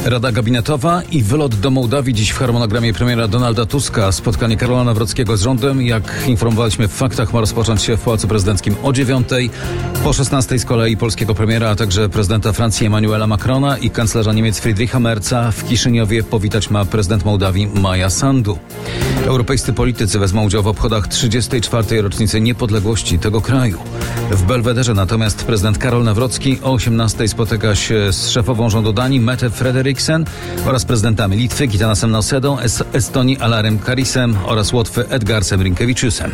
Rada gabinetowa i wylot do Mołdawii dziś w harmonogramie premiera Donalda Tuska. Spotkanie Karola Nawrockiego z rządem, jak informowaliśmy w faktach, ma rozpocząć się w Pałacu Prezydenckim o 9:00. Po 16:00 z kolei polskiego premiera, a także prezydenta Francji Emmanuela Macrona i kanclerza Niemiec Friedricha Merza w Kiszyniowie powitać ma prezydent Mołdawii Maja Sandu. Europejscy politycy wezmą udział w obchodach 34. rocznicy niepodległości tego kraju. W Belwederze natomiast prezydent Karol Nawrocki o 18:00 spotyka się z szefową rządu Danii Mette Frederiksen oraz prezydentami Litwy Gitanasem Nausedą, Estonii Alarem Karisem oraz Łotwy Edgarsem Rinkeviciusem.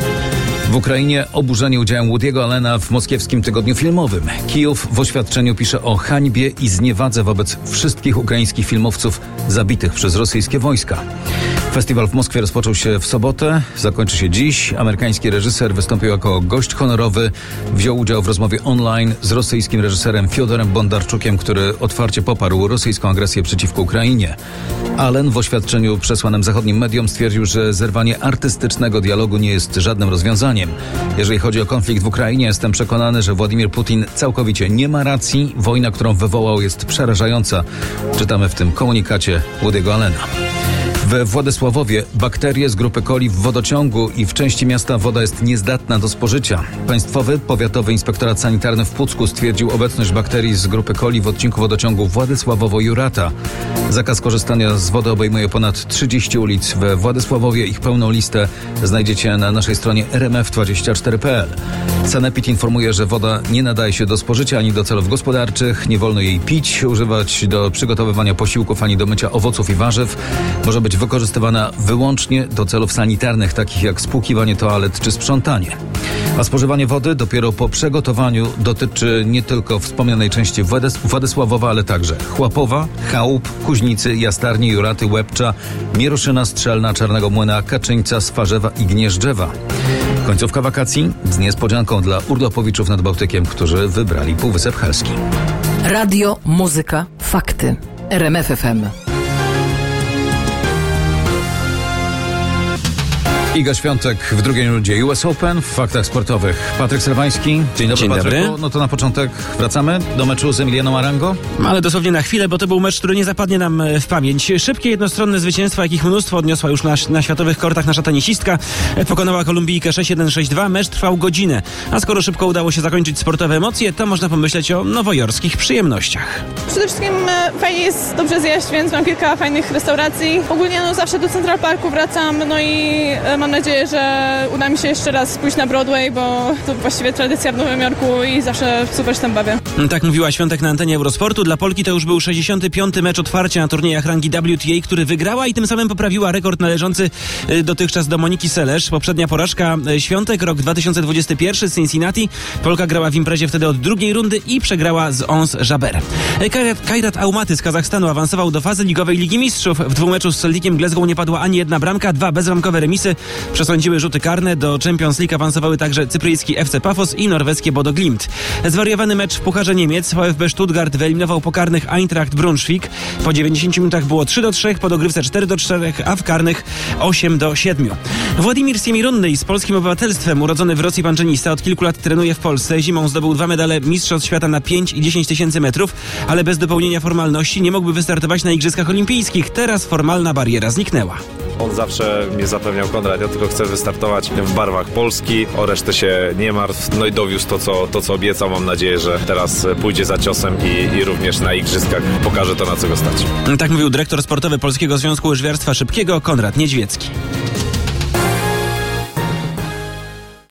W Ukrainie oburzenie udziałem Woody'ego Allena w moskiewskim tygodniu filmowym. Kijów w oświadczeniu pisze o hańbie i zniewadze wobec wszystkich ukraińskich filmowców zabitych przez rosyjskie wojska. Festiwal w Moskwie rozpoczął się w sobotę, zakończy się dziś. Amerykański reżyser wystąpił jako gość honorowy. Wziął udział w rozmowie online z rosyjskim reżyserem Fiodorem Bondarczukiem, który otwarcie poparł rosyjską agresję przeciwko Ukrainie. Allen w oświadczeniu przesłanym zachodnim mediom stwierdził, że zerwanie artystycznego dialogu nie jest żadnym rozwiązaniem. Jeżeli chodzi o konflikt w Ukrainie, jestem przekonany, że Władimir Putin całkowicie nie ma racji. Wojna, którą wywołał, jest przerażająca. Czytamy w tym komunikacie Woody'ego Allena. We Władysławowie bakterie z grupy coli w wodociągu i w części miasta woda jest niezdatna do spożycia. Państwowy Powiatowy Inspektorat Sanitarny w Pucku stwierdził obecność bakterii z grupy coli w odcinku wodociągu Władysławowo-Jurata. Zakaz korzystania z wody obejmuje ponad 30 ulic we Władysławowie. Ich pełną listę znajdziecie na naszej stronie rmf24.pl. Sanepid informuje, że woda nie nadaje się do spożycia ani do celów gospodarczych. Nie wolno jej pić, używać do przygotowywania posiłków ani do mycia owoców i warzyw. Może być wykorzystywana wyłącznie do celów sanitarnych, takich jak spłukiwanie toalet czy sprzątanie. A spożywanie wody dopiero po przygotowaniu dotyczy nie tylko wspomnianej części Władysławowa, ale także Chłapowa, Chałup, Kuźnicy, Jastarni, Juraty, Łebcza, Mieruszyna, Strzelna, Czarnego Młyna, Kaczyńca, Swarzewa i Gnieżdżewa. Końcówka wakacji z niespodzianką dla urlopowiczów nad Bałtykiem, którzy wybrali Półwysep Helski. Radio, muzyka, fakty. RMF FM. Iga Świątek w drugiej rundzie US Open w faktach sportowych. Patryk Serwański. Dzień dobry, Patryku. No to na początek wracamy do meczu z Emilianą Arango. Ale dosłownie na chwilę, bo to był mecz, który nie zapadnie nam w pamięć. Szybkie, jednostronne zwycięstwa, jakich mnóstwo odniosła już na światowych kortach nasza tenisistka. Pokonała Kolumbijkę 6-1, 6-2. Mecz trwał godzinę. A skoro szybko udało się zakończyć sportowe emocje, to można pomyśleć o nowojorskich przyjemnościach. Przede wszystkim fajnie jest dobrze zjeść, więc mam kilka fajnych restauracji. Ogólnie zawsze do Central Parku wracam, no i mam nadzieję, że uda mi się jeszcze raz pójść na Broadway, bo to właściwie tradycja w Nowym Jorku i zawsze super się tam bawię. Tak mówiła Świątek na antenie Eurosportu. Dla Polki to już był 65. mecz otwarcia na turniejach rangi WTA, który wygrała i tym samym poprawiła rekord należący dotychczas do Moniki Seles. Poprzednia porażka Świątek, rok 2021 z Cincinnati. Polka grała w imprezie wtedy od drugiej rundy i przegrała z Ons Jabeur. Kairat Almaty z Kazachstanu awansował do fazy ligowej Ligi Mistrzów. W dwumeczu z Celticiem Glasgow nie padła ani jedna bramka, 2 bezbramkowe remisy przesądziły rzuty karne. Do Champions League awansowały także cypryjski FC Pafos i norweskie Bodo Glimt. Zwariowany mecz w Pucharze Niemiec. VfB Stuttgart wyeliminował pokarnych Eintracht Braunschweig. Po 90 minutach było 3-3, po dogrywce 4-4, a w karnych 8-7. Władimir Siemirunny z polskim obywatelstwem, urodzony w Rosji panczynista, od kilku lat trenuje w Polsce. Zimą zdobył 2 medale mistrzostw świata na 5 i 10 tysięcy metrów, ale bez dopełnienia formalności nie mógłby wystartować na Igrzyskach Olimpijskich. Teraz formalna bariera zniknęła. On zawsze mnie zapewniał: Konrad, ja tylko chcę wystartować w barwach Polski, o resztę się nie martw. No i dowiózł to, co obiecał. Mam nadzieję, że teraz pójdzie za ciosem i również na Igrzyskach pokaże to, na co go stać. Tak mówił dyrektor sportowy Polskiego Związku Łyżwiarstwa Szybkiego Konrad Niedźwiecki.